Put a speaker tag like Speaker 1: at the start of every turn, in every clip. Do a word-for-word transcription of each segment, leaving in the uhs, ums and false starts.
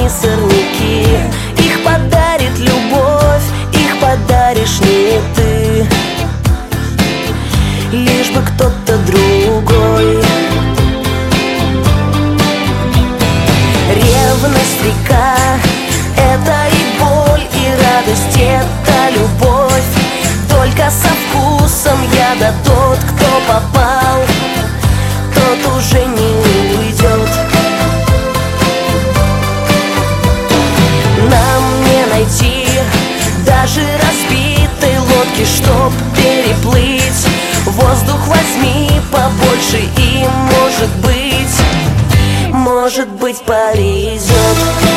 Speaker 1: одни сорняки. Их подарит любовь, их подаришь не ты, лишь бы кто-то другой. Ревность река — это и боль, и радость, это любовь, только со вкусом яда. Тот, кто попал, тот уже не уйдет. Нам не найти даже разбитой лодки, чтоб переплыть. Воздух возьми побольше, и может быть, может быть, повезет.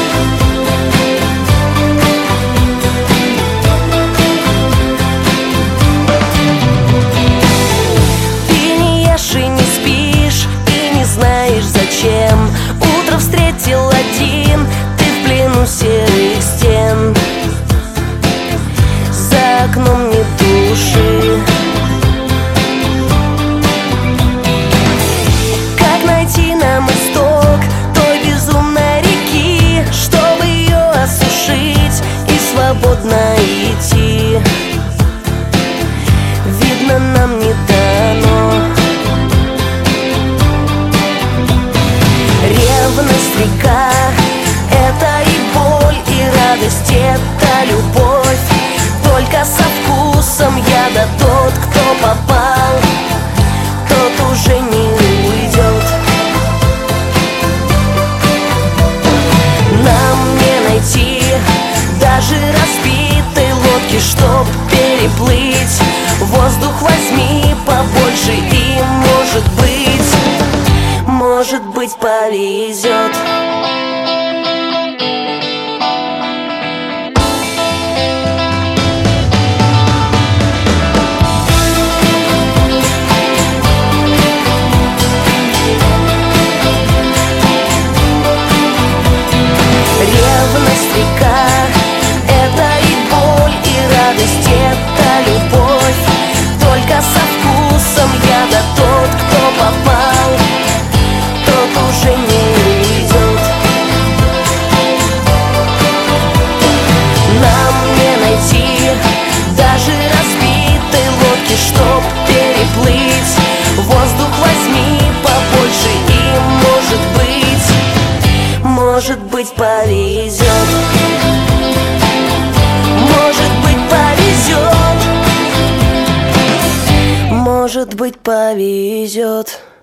Speaker 1: Ты не ешь и не спишь, и не знаешь зачем. Утро встретил один, ты в плену серых стен. За окном нет души. Как найти нам исток той безумной реки, чтобы ее осушить и свободно идти? Видно, нам не дано. Ревность река — это и боль, и радость, это любовь, только со вкусом яда. Тот, кто попал, тот уже не уйдет. Нам не найти даже разбитой лодки, чтоб переплыть. Воздух возьми побольше, и может быть, может быть, повезет. Ревность река — это и боль, и радость, это любовь, только со вкусом яда. Тот, кто попал, тот уже не уйдет. Нам не найти даже разбитой лодки, чтоб переплыть. Воздух возьми побольше, и может быть, может быть, повезет. Может быть, повезет. Может быть, повезет.